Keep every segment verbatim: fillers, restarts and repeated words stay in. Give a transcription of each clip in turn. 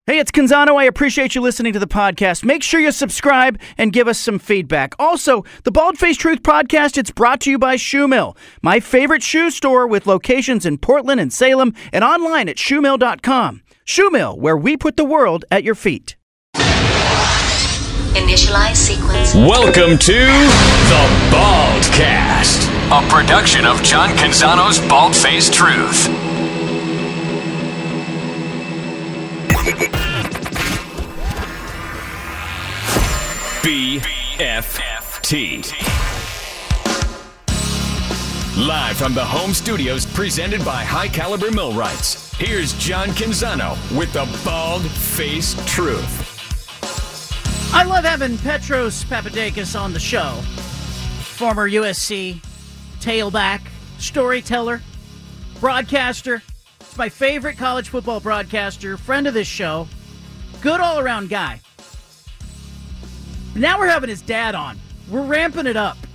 Hey, it's Canzano. I appreciate you listening to the podcast. Make sure you subscribe and give us some feedback. Also, the Bald Face Truth podcast, it's brought to you by Shoe Mill, my favorite shoe store with locations in Portland and Salem and online at shoe mill dot com. Shoe Mill, where we put the world at your feet. Initialize sequence. Welcome to the Baldcast, a production of John Canzano's Bald Face Truth. B F T. Live from the home studios, presented by High Caliber Millwrights. Here's John Canzano with the Bald Face Truth. I love having Petros Papadakis on the show. Former U S C tailback, storyteller, broadcaster. It's my favorite college football broadcaster, friend of this show, good all-around guy. Now we're having his dad on. We're ramping it up,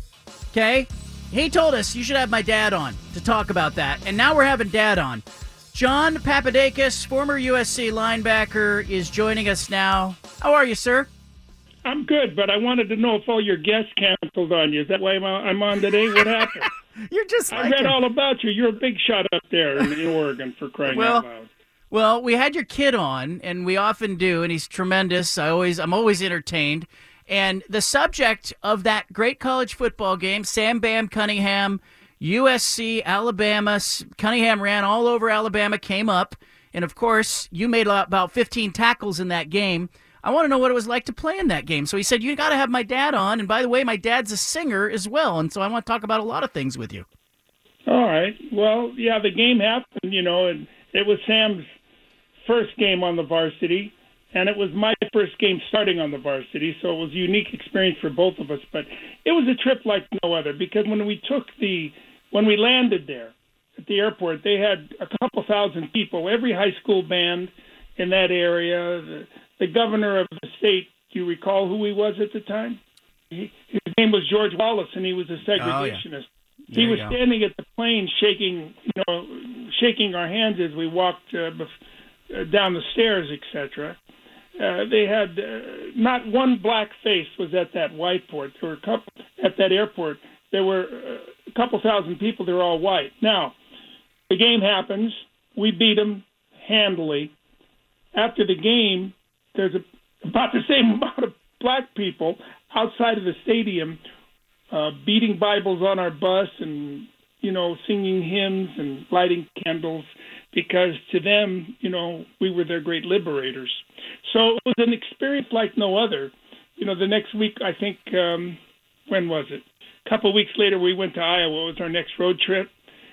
okay? He told us you should have my dad on to talk about that, and now we're having dad on. John Papadakis, former U S C linebacker, is joining us now. How are you, sir? I'm good, but I wanted to know if all your guests canceled on you. Is that why I'm on today? What happened? You're just like I read him. all about you. You're a big shot up there in, in Oregon, for crying well, out loud. Well, we had your kid on, and we often do, and he's tremendous. I always, I'm always entertained. And the subject of that great college football game, Sam Bam Cunningham, U S C, Alabama, Cunningham ran all over Alabama, came up. And, of course, you made about fifteen tackles in that game. I want to know what it was like to play in that game. So he said, you got to have my dad on. And by the way, my dad's a singer as well. And so I want to talk about a lot of things with you. All right. Well, yeah, the game happened, you know, and it was Sam's first game on the varsity. And it was my first game starting on the varsity. So it was a unique experience for both of us. But it was a trip like no other, because when we took the, when we landed there at the airport, they had a couple thousand people, every high school band in that area. The, The governor of the state, do you recall who he was at the time? He, his name was George Wallace, and he was a segregationist. Oh, yeah. He was standing at the plane, shaking, you know, shaking our hands as we walked uh, bef- uh, down the stairs, et cetera. Uh, they had uh, not one black face was at that whiteboard. There were a couple at that airport. There were uh, a couple thousand people. They were all white. Now, the game happens. We beat them handily. After the game, there's a, about the same amount of black people outside of the stadium uh, beating Bibles on our bus and, you know, singing hymns and lighting candles, because to them, you know, we were their great liberators. So it was an experience like no other. You know, the next week, I think, um, when was it? A couple of weeks later, we went to Iowa. It was our next road trip.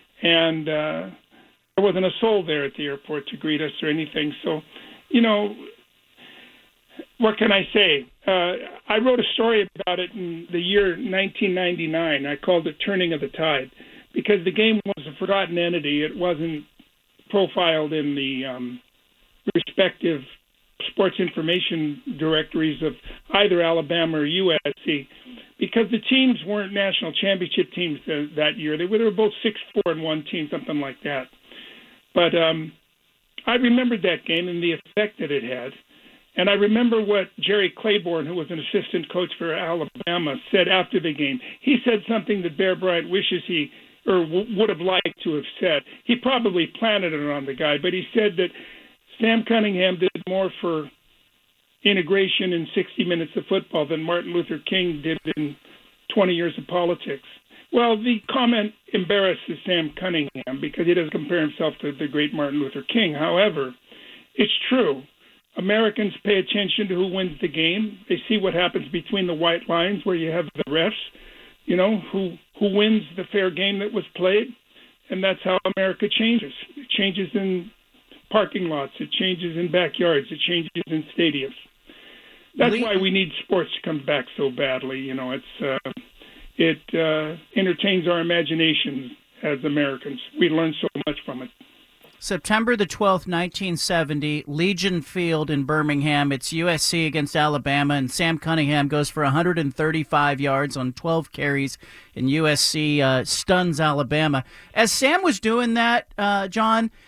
And uh, there wasn't a soul there at the airport to greet us or anything. So, you know, what can I say? Uh, I wrote a story about it in the year nineteen ninety-nine. I called it Turning of the Tide, because the game was a forgotten entity. It wasn't profiled in the um, respective sports information directories of either Alabama or U S C, because the teams weren't national championship teams th- that year. They were, they were both six four and one team, something like that. But um, I remembered that game and the effect that it had. And I remember what Jerry Claiborne, who was an assistant coach for Alabama, said after the game. He said something that Bear Bryant wishes he or w- would have liked to have said. He probably planted it on the guy, but he said that Sam Cunningham did more for integration in sixty minutes of football than Martin Luther King did in twenty years of politics. Well, the comment embarrasses Sam Cunningham because he doesn't compare himself to the great Martin Luther King. However, it's true. Americans pay attention to who wins the game. They see what happens between the white lines, where you have the refs, you know, who, who wins the fair game that was played. And that's how America changes. It changes in parking lots. It changes in backyards. It changes in stadiums. That's why we need sports to come back so badly. You know, it's uh, it uh, entertains our imaginations as Americans. We learn so much from it. September the twelfth, nineteen seventy, Legion Field in Birmingham. It's U S C against Alabama, and Sam Cunningham goes for one hundred thirty-five yards on twelve carries, and U S C uh, stuns Alabama. As Sam was doing that, uh, John,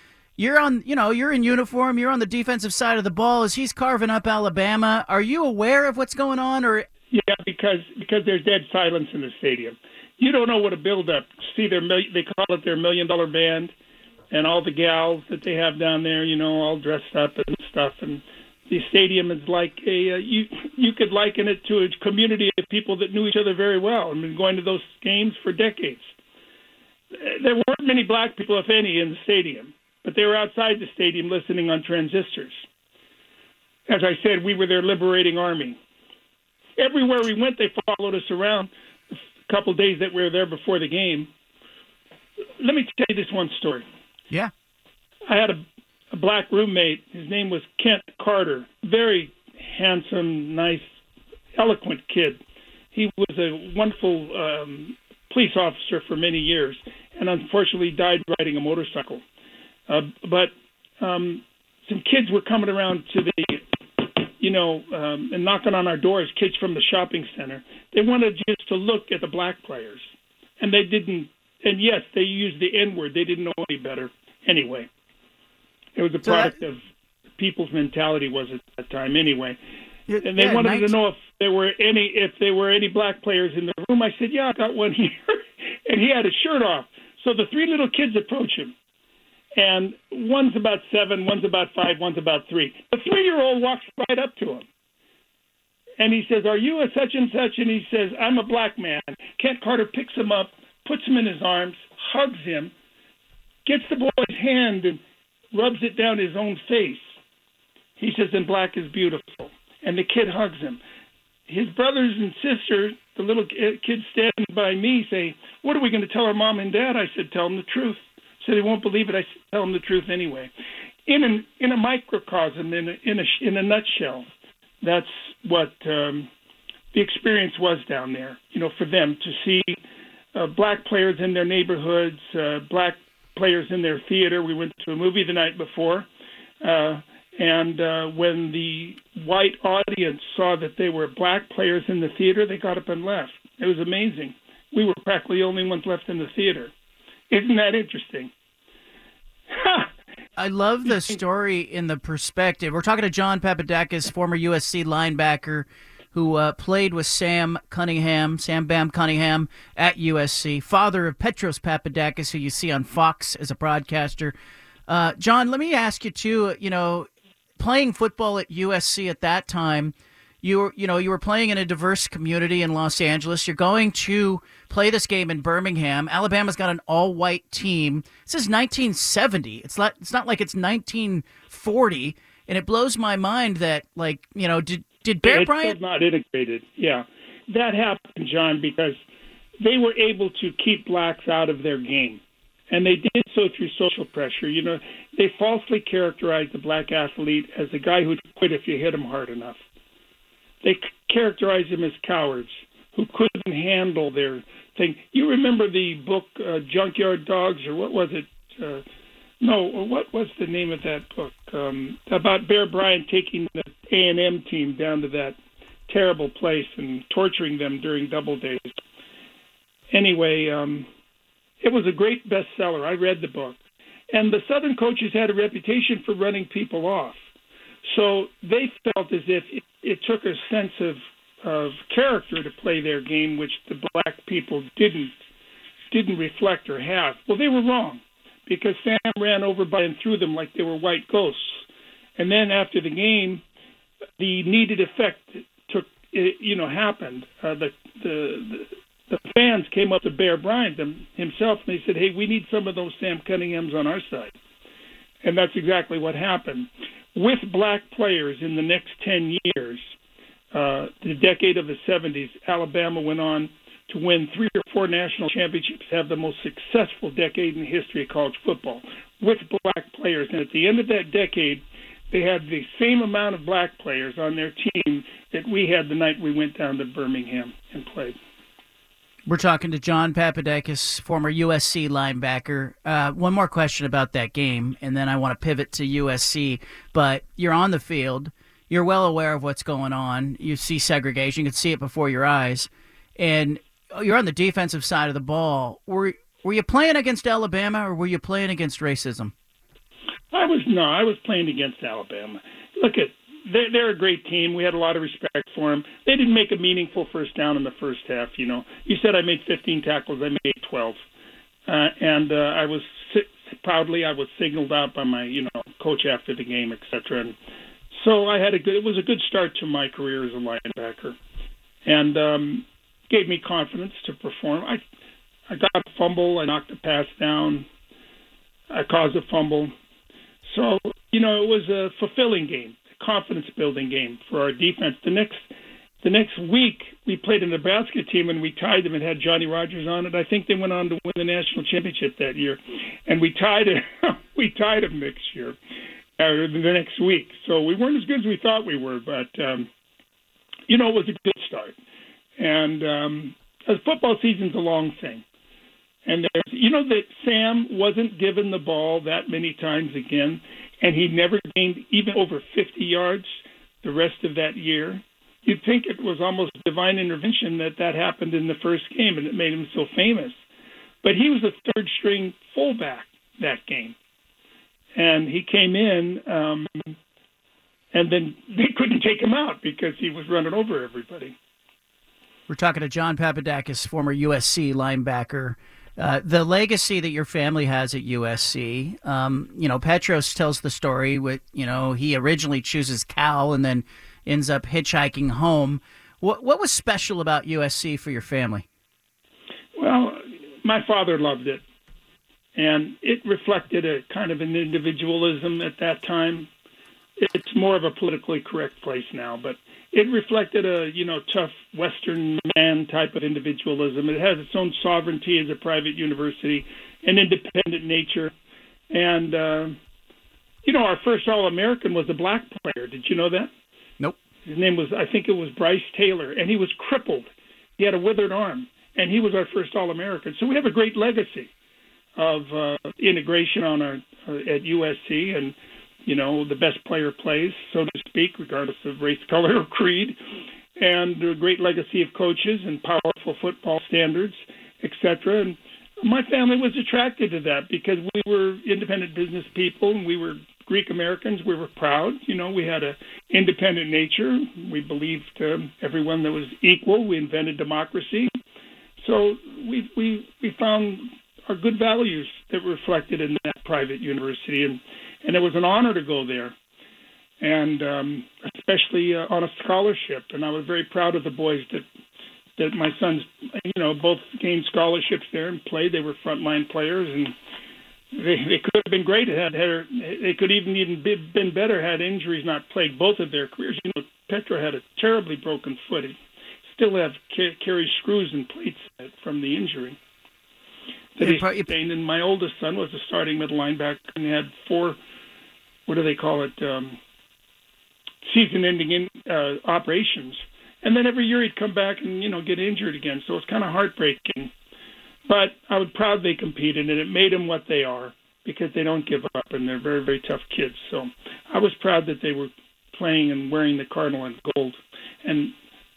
you're on, you know, you're in uniform. You're on the defensive side of the ball as he's carving up Alabama. Are you aware of what's going on, or? Yeah, because because there's dead silence in the stadium. You don't know what a build-up. See, their they call it their million-dollar band, and all the gals that they have down there, you know, all dressed up and stuff. And the stadium is like a uh, you you could liken it to a community of people that knew each other very well and been going to those games for decades. There weren't many black people, if any, in the stadium, but they were outside the stadium listening on transistors. As I said, we were their liberating army. Everywhere we went, they followed us around a couple days that we were there before the game. Let me tell you this one story. Yeah. I had a, a black roommate. His name was Kent Carter. Very handsome, nice, eloquent kid. He was a wonderful um, police officer for many years and unfortunately died riding a motorcycle. Uh, but um, some kids were coming around to the you know, um, and knocking on our doors, kids from the shopping center. They wanted just to look at the black players. And they didn't, and yes, they used the N-word. They didn't know any better anyway. It was a so product that, of people's mentality was at that time anyway. It, and they yeah, wanted nineteen to know if there were any if there were any black players in the room. I said, yeah, I got one here. And he had his shirt off. So the three little kids approach him. And one's about seven, one's about five, one's about three. The three-year-old walks right up to him. And he says, are you a such and such? And he says, I'm a black man. Kent Carter picks him up, puts him in his arms, hugs him, gets the boy's hand and rubs it down his own face. He says, and black is beautiful. And the kid hugs him. His brothers and sisters, the little kids standing by me, say, what are we going to tell our mom and dad? I said, tell them the truth. So they won't believe it. I tell them the truth anyway. In an, in a microcosm, in a, in a in a nutshell, that's what um, the experience was down there. You know, for them to see uh, black players in their neighborhoods, uh, black players in their theater. We went to a movie the night before, uh, and uh, when the white audience saw that they were black players in the theater, they got up and left. It was amazing. We were practically the only ones left in the theater. Isn't that interesting? I love the story in the perspective. We're talking to John Papadakis, former U S C linebacker who uh, played with Sam Cunningham, Sam Bam Cunningham at U S C, father of Petros Papadakis, who you see on Fox as a broadcaster. Uh, John, let me ask you, too, you know, playing football at U S C at that time, You were, you know, you were playing in a diverse community in Los Angeles. You're going to play this game in Birmingham. Alabama's got an all-white team. This is nineteen seventy. It's not. It's not like it's nineteen forty. And it blows my mind that, like, you know, did did Bear it's Bryant not integrated? Yeah, that happened, John, because they were able to keep blacks out of their game, and they did so through social pressure. You know, they falsely characterized the black athlete as a guy who'd quit if you hit him hard enough. They characterized them as cowards who couldn't handle their thing. You remember the book uh, Junkyard Dogs, or what was it? Uh, no, what was the name of that book? Um, about Bear Bryant taking the A and M team down to that terrible place and torturing them during double days. Anyway, um, it was a great bestseller. I read the book. And the Southern coaches had a reputation for running people off. So they felt as if it, it took a sense of, of character to play their game, which the black people didn't didn't reflect or have. Well, they were wrong, because Sam ran over by and threw them like they were white ghosts. And then after the game, the needed effect took you know happened. Uh, the, the the the fans came up to Bear Bryant them, himself, and they said, "Hey, we need some of those Sam Cunninghams on our side." And that's exactly what happened. With black players in the next ten years, uh, the decade of the seventies, Alabama went on to win three or four national championships, have the most successful decade in the history of college football with black players. And at the end of that decade, they had the same amount of black players on their team that we had the night we went down to Birmingham and played. We're talking to John Papadakis, former U S C linebacker. Uh, one more question about that game, and then I want to pivot to U S C. But you're on the field. You're well aware of what's going on. You see segregation. You can see it before your eyes. And you're on the defensive side of the ball. Were, were you playing against Alabama, or were you playing against racism? I was no, I was playing against Alabama. Look at they're, they're a great team. We had a lot of respect for them. They didn't make a meaningful first down in the first half. You know, you said I made fifteen tackles. I made twelve, uh, and uh, I was proudly I was signaled out by my you know coach after the game, et cetera. And so I had a good. It was a good start to my career as a linebacker, and um, gave me confidence to perform. I I got a fumble. I knocked a pass down. I caused a fumble. So, you know, it was a fulfilling game, a confidence-building game for our defense. The next the next week, we played a Nebraska team, and we tied them and had Johnny Rodgers on it. I think they went on to win the national championship that year. And we tied it. we tied them next year, or the next week. So we weren't as good as we thought we were, but, um, you know, it was a good start. And um, a football season's a long thing. And there's, you know that Sam wasn't given the ball that many times again, and he never gained even over fifty yards the rest of that year. You'd think it was almost divine intervention that that happened in the first game, and it made him so famous. But he was a third-string fullback that game, and he came in, um, and then they couldn't take him out because he was running over everybody. We're talking to John Papadakis, former U S C linebacker. Uh, the legacy that your family has at U S C, um, you know, Petros tells the story with, you know, he originally chooses Cal and then ends up hitchhiking home. What what was special about U S C for your family? Well, my father loved it, and it reflected a kind of an individualism at that time. It's more of a politically correct place now, but it reflected a, you know, tough Western man type of individualism. It has its own sovereignty as a private university, an independent nature. And, uh, you know, our first All-American was a black player. Did you know that? Nope. His name was, I think it was Bryce Taylor, and he was crippled. He had a withered arm, and he was our first All-American. So we have a great legacy of uh, integration on our uh, at U S C, and you know, the best player plays, so to speak, regardless of race, color, or creed, and a great legacy of coaches and powerful football standards, et cetera. And my family was attracted to that because we were independent business people, and we were Greek Americans. We were proud. You know, we had an independent nature. We believed um, everyone that was equal. We invented democracy. So we we we found our good values that were reflected in that private university, and And it was an honor to go there, and um, especially uh, on a scholarship. And I was very proud of the boys that that my sons, you know, both gained scholarships there and played. They were frontline players, and they, they could have been great. It had, had they could even even be, been better had injuries not plagued both of their careers. You know, Petro had a terribly broken foot. He still have ca- carry screws and plates from the injury that he sustained. And my oldest son was a starting middle linebacker and had four. What do they call it, um, season-ending in, uh, operations. And then every year he'd come back and, you know, get injured again. So it's kind of heartbreaking. But I was proud they competed, and it made them what they are because they don't give up, and they're very, very tough kids. So I was proud that they were playing and wearing the cardinal and gold. And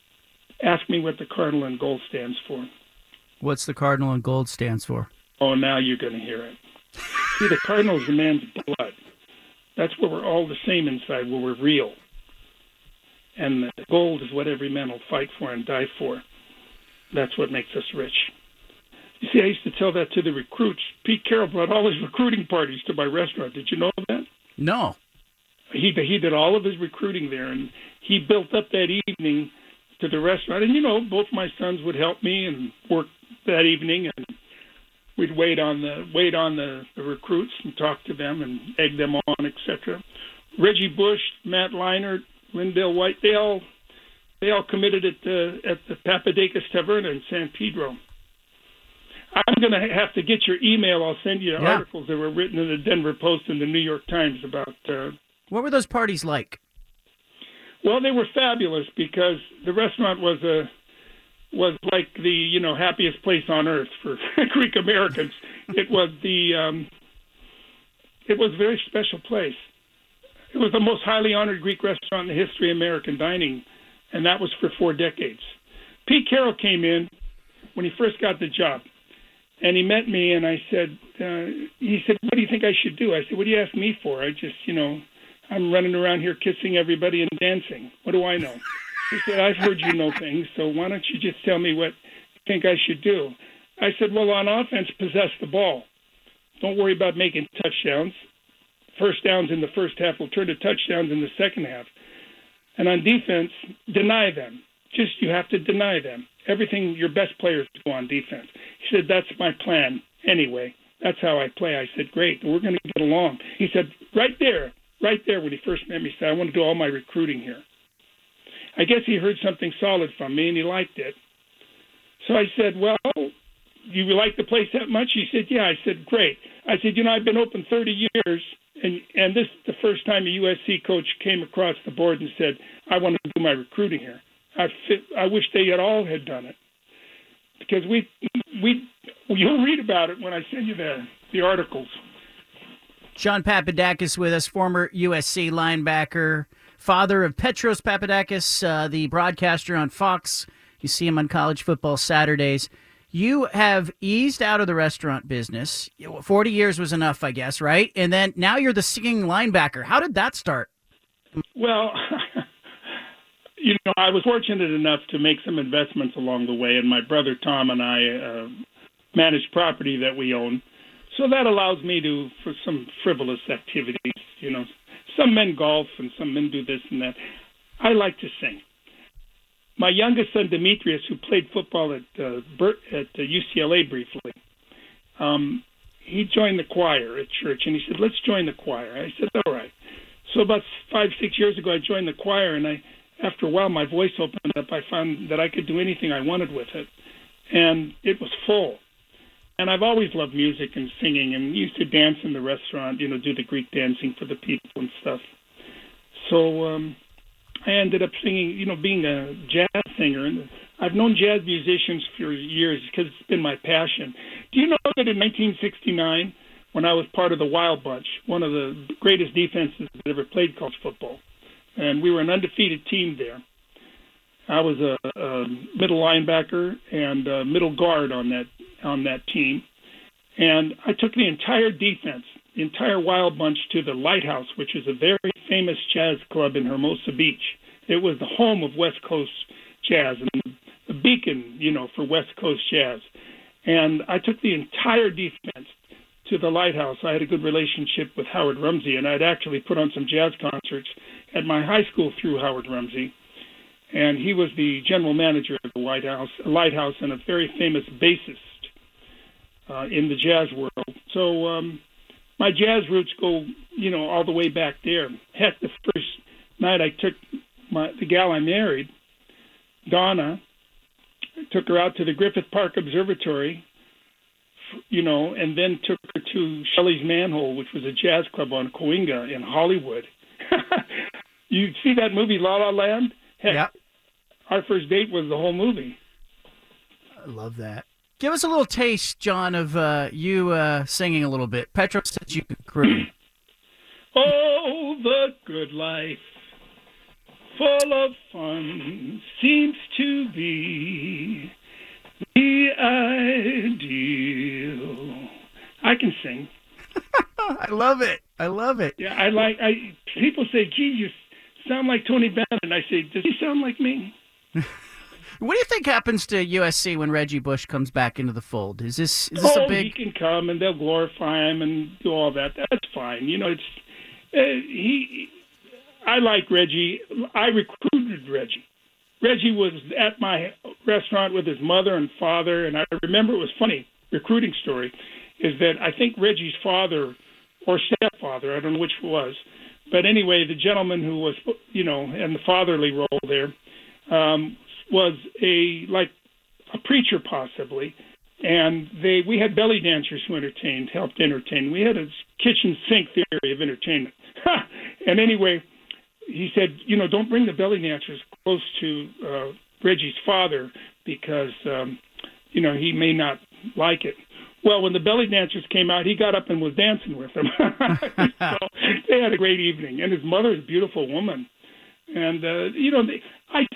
ask me what the cardinal and gold stands for. What's the cardinal and gold stands for? Oh, now you're going to hear it. See, the cardinal is a man's blood. That's where we're all the same inside, where we're real. And the gold is what every man will fight for and die for. That's what makes us rich. You see, I used to tell that to the recruits. Pete Carroll brought all his recruiting parties to my restaurant. Did you know that? No. He, he did all of his recruiting there, and he built up that evening to the restaurant. And, you know, both my sons would help me and work that evening, and we'd wait on the wait on the, the recruits and talk to them and egg them on, et cetera. Reggie Bush, Matt Leinart, Lindell White, they all they all committed at the at the Papadakis Taverna in San Pedro. I'm going to have to get your email. I'll send you yeah. articles that were written in the Denver Post and the New York Times about. Uh, what were those parties like? Well, they were fabulous because the restaurant was a. was like the, you know, happiest place on earth for Greek Americans. It was the, um, it was a very special place. It was the most highly honored Greek restaurant in the history of American dining, and that was for four decades. Pete Carroll came in when he first got the job, And he met me, and I said, uh, he said, what do you think I should do? I said, what do you ask me for? I just, you know, I'm running around here kissing everybody and dancing. What do I know? He said, I've heard you know things, so why don't you just tell me what you think I should do? I said, well, on offense, possess the ball. Don't worry about making touchdowns. First downs in the first half will turn to touchdowns in the second half. And on defense, deny them. Just you have to deny them. Everything your best players do on defense. He said, that's my plan anyway. That's how I play. I said, great, we're going to get along. He said, right there, right there when he first met me, he said, I want to do all my recruiting here. I guess he heard something solid from me, and he liked it. So I said, well, you like the place that much? He said, yeah. I said, great. I said, you know, I've been open thirty years, and, and this is the first time a U S C coach came across the board and said, I want to do my recruiting here. I fit, I wish they had all had done it, because we we you'll read about it when I send you the the articles. John Papadakis with us, former U S C linebacker, father of Petros Papadakis, uh, the broadcaster on Fox. You see him on College Football Saturdays. You have eased out of the restaurant business. Forty years was enough, I guess, right? And then now you're the singing linebacker. How did that start? Well. You know, I was fortunate enough to make some investments along the way, and my brother Tom and I uh, manage property that we own. So that allows me to, for some frivolous activities, you know, some men golf and some men do this and that. I like to sing. My youngest son, Demetrius, who played football at uh, Bert, at uh, U C L A briefly, um, he joined the choir at church, and he said, let's join the choir. I said, all right. So about five, six years ago, I joined the choir, and I after a while, my voice opened up. I found that I could do anything I wanted with it, and it was full. And I've always loved music and singing, and used to dance in the restaurant, you know, do the Greek dancing for the people and stuff. So um, I ended up singing, you know, being a jazz singer. And I've known jazz musicians for years because it's been my passion. Do you know that in nineteen sixty-nine, when I was part of the Wild Bunch, one of the greatest defenses that ever played college football, and we were an undefeated team there. I was a, a middle linebacker and a middle guard on that on that team. And I took the entire defense, the entire Wild Bunch, to the Lighthouse, which is a very famous jazz club in Hermosa Beach. It was the home of West Coast jazz and the beacon, you know, for West Coast jazz. And I took the entire defense to the Lighthouse. I had a good relationship with Howard Rumsey, and I'd actually put on some jazz concerts at my high school through Howard Rumsey. And he was the general manager of the White House, Lighthouse, and a very famous bassist uh, in the jazz world. So um, my jazz roots go, you know, all the way back there. Heck, the first night I took my, the gal I married, Donna, took her out to the Griffith Park Observatory, you know, and then took her to Shelley's Manhole, which was a jazz club on Coinga in Hollywood. You see that movie La La Land? Heck, yep. Our first date was the whole movie. I love that. Give us a little taste, John, of uh, you uh, singing a little bit. Petros said you could croon. Oh, the good life, full of fun, seems to be the ideal. I can sing. I love it. I love it. Yeah, I like. I people say, "Gee, you sound like Tony Bennett." I say, "Does he sound like me?" What do you think happens to U S C when Reggie Bush comes back into the fold? Is this is this oh, a big? he can come and they'll glorify him and do all that. That's fine. You know, it's uh, he. I like Reggie. I recruited Reggie. Reggie was at my restaurant with his mother and father, and I remember it was funny. Recruiting story is that I think Reggie's father or stepfather, I don't know which it was, but anyway, the gentleman who was, you know, in the fatherly role there, um, was a like a preacher possibly, and they we had belly dancers who entertained, helped entertain. We had a kitchen sink theory of entertainment, and anyway, he said, you know, don't bring the belly dancers close to uh, Reggie's father because, um, you know, he may not like it. Well, when the belly dancers came out, he got up and was dancing with them. So they had a great evening. And his mother is a beautiful woman. And, uh, you know, they, I think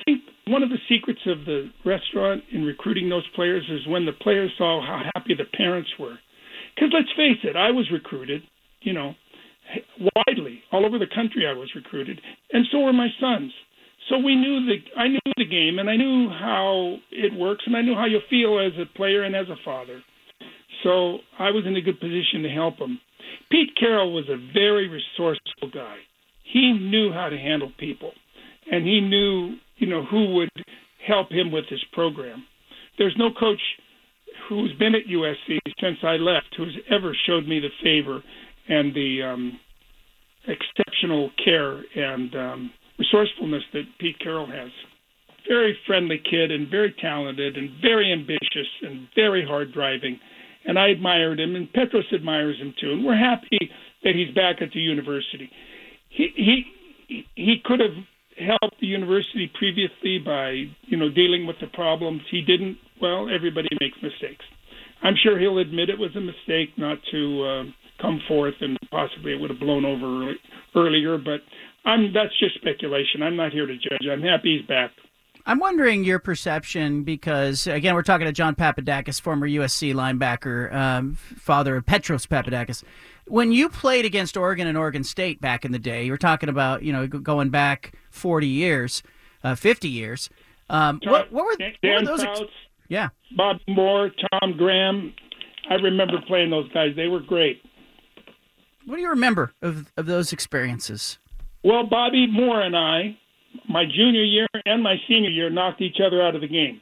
one of the secrets of the restaurant in recruiting those players is when the players saw how happy the parents were. Because let's face it, I was recruited, you know, widely. All over the country I was recruited, and so were my sons. So we knew the, I knew the game, and I knew how it works, and I knew how you feel as a player and as a father. So I was in a good position to help them. Pete Carroll was a very resourceful guy. He knew how to handle people, and he knew, you know, who would help him with his program. There's no coach who's been at U S C since I left who's ever showed me the favor and the um, exceptional care and um, resourcefulness that Pete Carroll has. Very friendly kid and very talented and very ambitious and very hard driving. And I admired him, and Petros admires him too. And we're happy that he's back at the university. He he he could have helped the university previously by, you know, dealing with the problems. He didn't. Well, everybody makes mistakes. I'm sure he'll admit it was a mistake not to uh, come forth, and possibly it would have blown over early, earlier. But I'm that's just speculation. I'm not here to judge. I'm happy he's back. I'm wondering your perception because, again, we're talking to John Papadakis, former U S C linebacker, um, father of Petros Papadakis. When you played against Oregon and Oregon State back in the day, you were talking about, you know, going back forty years, uh, fifty years. Um, what, what, were, Dan what were those? Fouts, Ex- yeah. Bob Moore, Tom Graham. I remember playing those guys. They were great. What do you remember of, of those experiences? Well, Bobby Moore and I, my junior year and my senior year, knocked each other out of the game.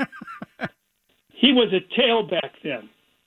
He was a tailback then.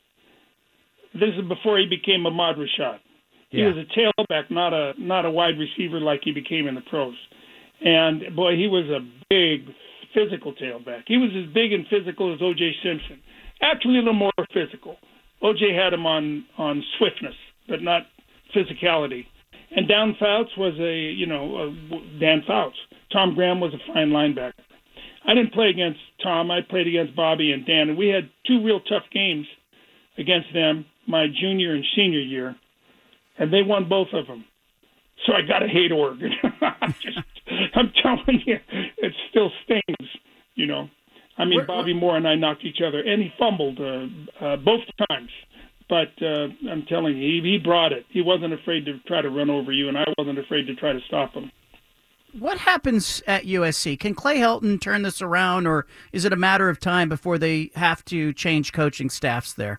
This is before he became Ahmad Rashad. He Yeah. was a tailback, not a not a wide receiver like he became in the pros. And, boy, he was a big, physical tailback. He was as big and physical as O J Simpson. Actually, a little more physical. O J had him on, on swiftness, but not physicality. And Dan Fouts was a, you know, a, Dan Fouts. Tom Graham was a fine linebacker. I didn't play against Tom. I played against Bobby and Dan, and we had two real tough games against them my junior and senior year, and they won both of them. So I got to hate Oregon. I'm, just, I'm telling you, it still stings, you know. I mean, We're, Bobby Moore and I knocked each other, and he fumbled uh, uh, both times. But uh, I'm telling you, he, he brought it. He wasn't afraid to try to run over you, and I wasn't afraid to try to stop him. What happens at U S C? Can Clay Helton turn this around, or is it a matter of time before they have to change coaching staffs there?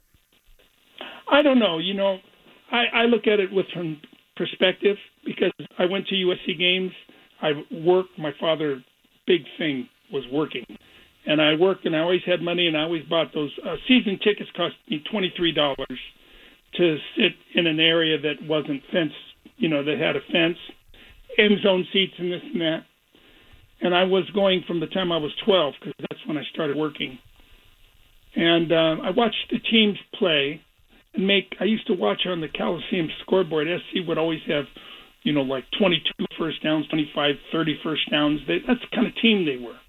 I don't know. You know, I, I look at it with some perspective because I went to U S C games. I worked. My father's big thing was working. And I worked, and I always had money, and I always bought those. Uh, season tickets cost me twenty-three dollars to sit in an area that wasn't fenced, you know, that had a fence, end zone seats and this and that. And I was going from the time I was twelve, because that's when I started working. And uh, I watched the teams play and make, I used to watch on the Coliseum scoreboard. S C would always have, you know, like twenty-two first downs, twenty-five, thirty first downs. They, that's the kind of team they were.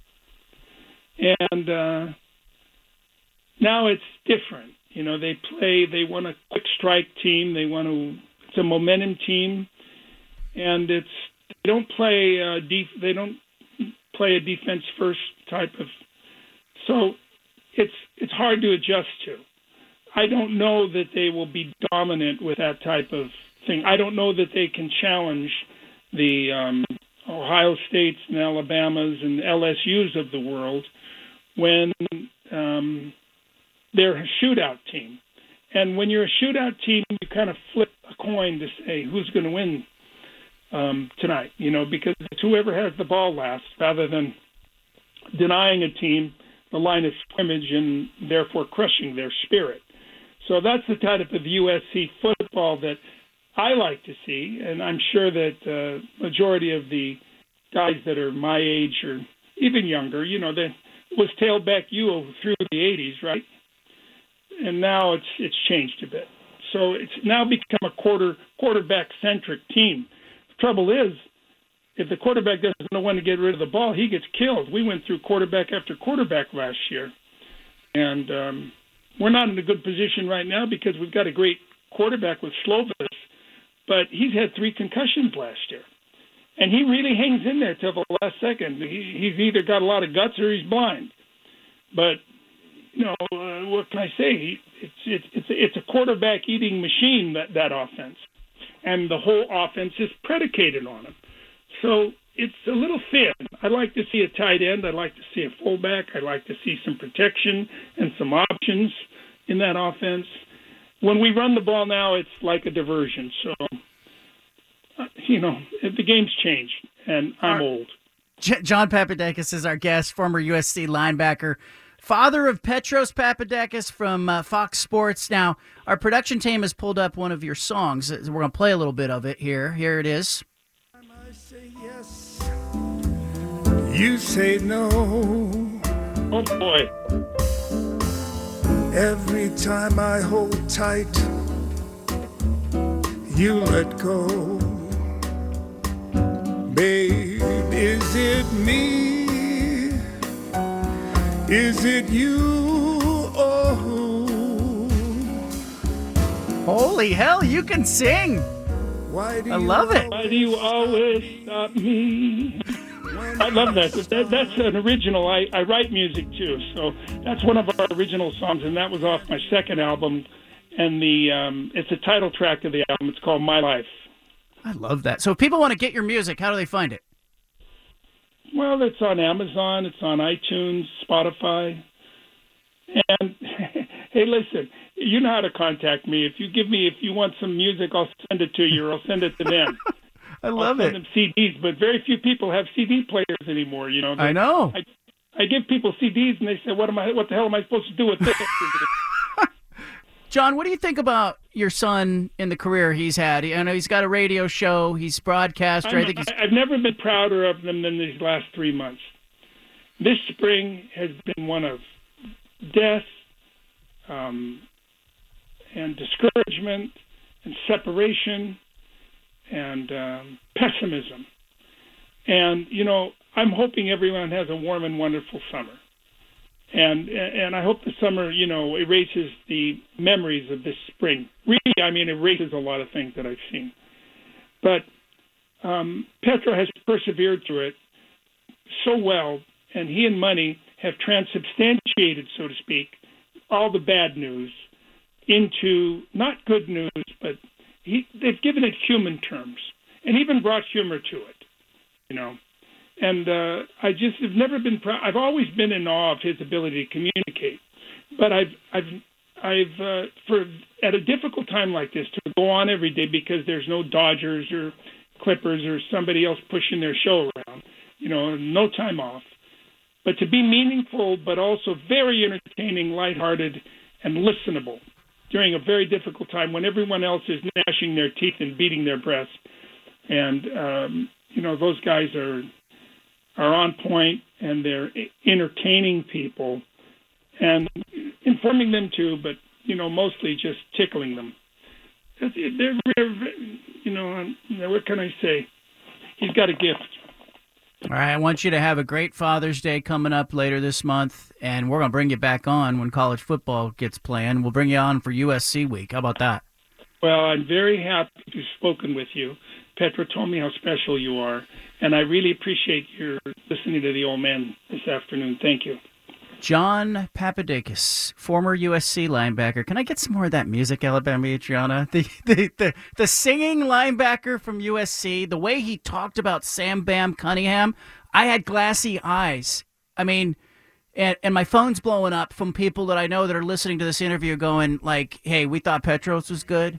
And uh, now it's different. You know, they play, they want a quick strike team. They want to, it's a momentum team. And it's, they don't play, uh, def, they don't play a defense first type of, so it's, it's hard to adjust to. I don't know that they will be dominant with that type of thing. I don't know that they can challenge the um, Ohio States and Alabamas and L S U's of the world when um, they're a shootout team. And when you're a shootout team, you kind of flip a coin to say who's going to win um, tonight, you know, because it's whoever has the ball last rather than denying a team the line of scrimmage and therefore crushing their spirit. So that's the type of U S C football that I like to see, and I'm sure that the uh, majority of the guys that are my age or even younger, you know, that was tailback you through the eighties, right? And now it's it's changed a bit. So it's now become a quarter quarterback-centric team. The trouble is, if the quarterback doesn't know when to get rid of the ball, he gets killed. We went through quarterback after quarterback last year, and um, we're not in a good position right now because we've got a great quarterback with Slovis, but he's had three concussions last year. And he really hangs in there till the last second. He, he's either got a lot of guts or he's blind. But, you know, uh, what can I say? It's, it's, it's, it's a quarterback-eating machine, that, that offense. And the whole offense is predicated on him. So it's a little thin. I'd like to see a tight end. I'd like to see a fullback. I'd like to see some protection and some options in that offense. When we run the ball now, it's like a diversion. So, uh, you know, the game's changed, and I'm old. J- John Papadakis is our guest, former U S C linebacker, father of Petros Papadakis from uh, Fox Sports. Now, our production team has pulled up one of your songs. We're going to play a little bit of it here. Here it is. I say yes, you say no. Oh, boy. Every time I hold tight, you let go. Babe, is it me? Is it you? Oh, Holy hell, you can sing. why do I you love it. Why do you always stop me? I love that. that that's an original. I, I write music, too. So that's one of our original songs, and that was off my second album. And the um, it's a title track of the album. It's called My Life. I love that. So if people want to get your music, how do they find it? Well, it's on Amazon. It's on iTunes, Spotify. And, hey, listen, you know how to contact me. If you give me, if you want some music, I'll send it to you, or I'll send it to them. I love I'll it. send them C Ds, but very few people have C D players anymore. You know, I know. I, I give people C Ds, and they say, "What am I? What the hell am I supposed to do with this?" John, what do you think about your son in the career he's had? I know he's got a radio show. He's broadcaster. I'm, I think he's. I've never been prouder of them than these last three months. This spring has been one of death, um, and discouragement, and separation, and um, pessimism. And, you know, I'm hoping everyone has a warm and wonderful summer. And and I hope the summer, you know, erases the memories of this spring. Really, I mean, erases a lot of things that I've seen. But um, Petro has persevered through it so well, and he and Money have transubstantiated, so to speak, all the bad news into not good news, but he, they've given it human terms and even brought humor to it, you know. And uh, I just have never been proud. I've always been in awe of his ability to communicate. But I've, I've, I've, uh, for at a difficult time like this, to go on every day because there's no Dodgers or Clippers or somebody else pushing their show around, you know, no time off. But to be meaningful, but also very entertaining, lighthearted, and listenable during a very difficult time when everyone else is gnashing their teeth and beating their breast. And, um, you know, those guys are are on point, and they're entertaining people and informing them too, but, you know, mostly just tickling them. They're, they're you know, what can I say? He's got a gift. All right, I want you to have a great Father's Day coming up later this month, and we're going to bring you back on when college football gets playing. We'll bring you on for U S C week. How about that? Well, I'm very happy to have spoken with you. Petra told me how special you are, and I really appreciate your listening to the old man this afternoon. Thank you. John Papadakis, former U S C linebacker. Can I get some more of that music, Alabama Adriana? The, the the the singing linebacker from U S C, the way he talked about Sam Bam Cunningham, I had glassy eyes. I mean, and, and my phone's blowing up from people that I know that are listening to this interview going like, hey, we thought Petros was good.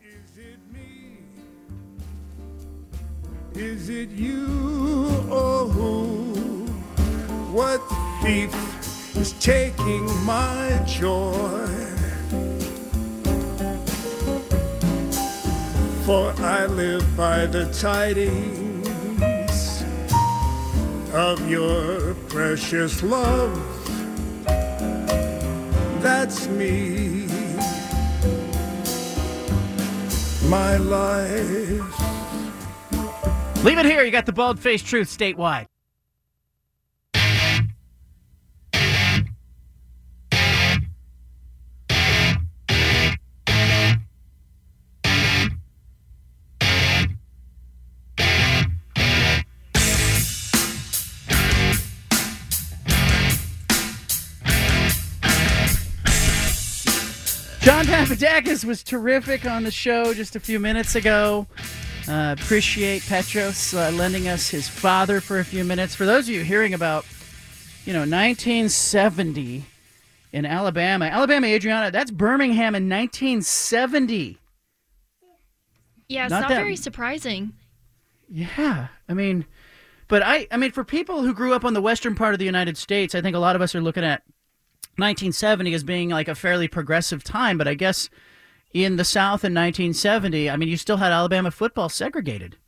is it you? Oh, what thief is taking my joy? For I live by the tidings of your precious love. That's me, my life. Leave it here. You got the bald-faced truth statewide. John Papadakis was terrific on the show just a few minutes ago. Uh, appreciate Petros uh, lending us his father for a few minutes. For those of you hearing about, you know, nineteen seventy in Alabama, Alabama, Adriana, that's Birmingham in nineteen seventy. Yeah, it's not, not that, very surprising. Yeah, I mean, but I, I mean, for people who grew up on the western part of the United States, I think a lot of us are looking at nineteen seventy as being like a fairly progressive time, but I guess in the South in nineteen seventy, I mean, you still had Alabama football segregated.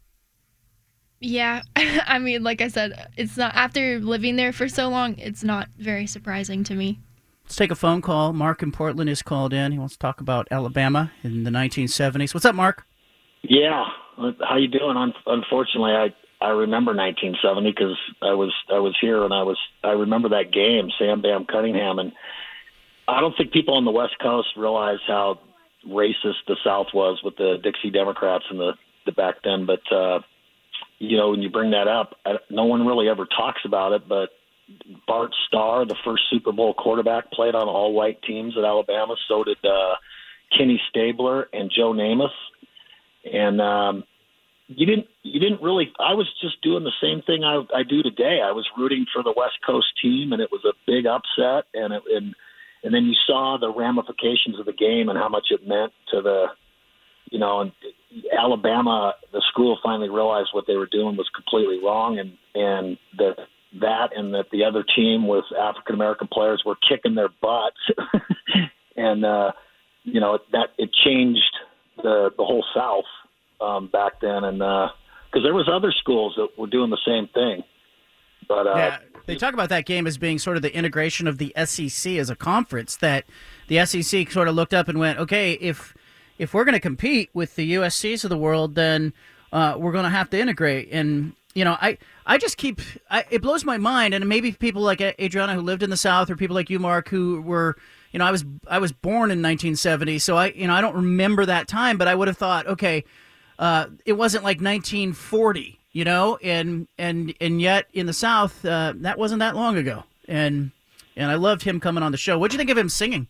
Yeah, I mean, like I said, it's not, after living there for so long, it's not very surprising to me. Let's take a phone call. Mark in Portland is called in. He wants to talk about Alabama in the nineteen seventies. What's up, Mark? Yeah, how you doing? Un- unfortunately, I I remember nineteen seventy because I was I was here and I was I remember that game, Sam Bam Cunningham, and I don't think people on the West Coast realize how racist the South was with the Dixie Democrats in the, the back then. But uh, you know, when you bring that up, I, no one really ever talks about it. But Bart Starr, the first Super Bowl quarterback, played on all white teams at Alabama. So did uh, Kenny Stabler and Joe Namath, and um, You didn't. You didn't really. I was just doing the same thing I, I do today. I was rooting for the West Coast team, and it was a big upset. And it, and and then you saw the ramifications of the game and how much it meant to the, you know, and Alabama. The school finally realized what they were doing was completely wrong, and and that that and that the other team with African American players were kicking their butts, and uh, you know that it changed the the whole South. Um, back then, and because uh, there was other schools that were doing the same thing. But uh, yeah, they talk about that game as being sort of the integration of the S E C as a conference, that the S E C sort of looked up and went, okay, if if we're going to compete with the U S Cs of the world, then uh, we're going to have to integrate. And, you know, I, I just keep, I, it blows my mind, and maybe people like Adriana who lived in the South, or people like you, Mark, who were, you know, I was I was born in nineteen seventy, so I, you know, I don't remember that time, but I would have thought, okay, Uh, it wasn't like nineteen forty, you know, and and and yet in the South, uh, that wasn't that long ago. And and I loved him coming on the show. What'd you think of him singing?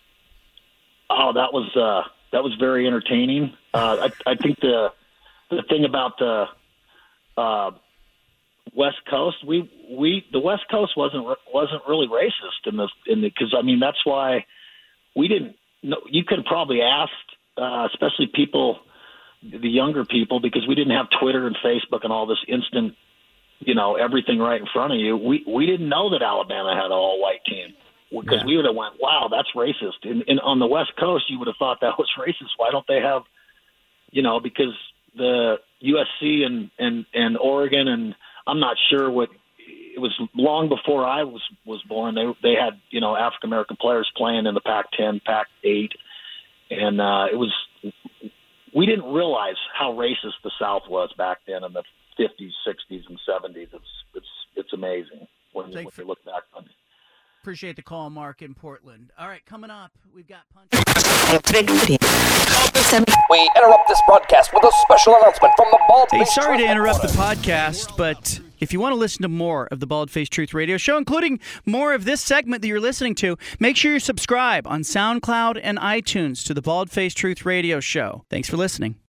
Oh, that was uh, that was very entertaining. Uh, I, I think the the thing about the uh, West Coast, we we the West Coast wasn't wasn't really racist in the in the because I mean that's why we didn't. No, you could have probably asked, uh, especially people. The younger people, because we didn't have Twitter and Facebook and all this instant, you know, everything right in front of you. We we didn't know that Alabama had an all-white team because yeah. we would have went, wow, that's racist. And, and on the West Coast, you would have thought that was racist. Why don't they have, you know, because the U S C and, and, and Oregon, and I'm not sure what, it was long before I was, was born. They they had, you know, African-American players playing in the Pac ten, Pac eight, and uh, it was – we didn't realize how racist the South was back then in the fifties, sixties, and seventies. It's it's it's amazing when, when you look back on it. Appreciate the call, Mark in Portland. All right, coming up, we've got Punch. We interrupt this broadcast with a special announcement from the Bald Hey, Face sorry Truth to interrupt the Reporter. podcast, but if you want to listen to more of the Bald Face Truth Radio Show, including more of this segment that you're listening to, make sure you subscribe on SoundCloud and iTunes to the Bald Face Truth Radio Show. Thanks for listening.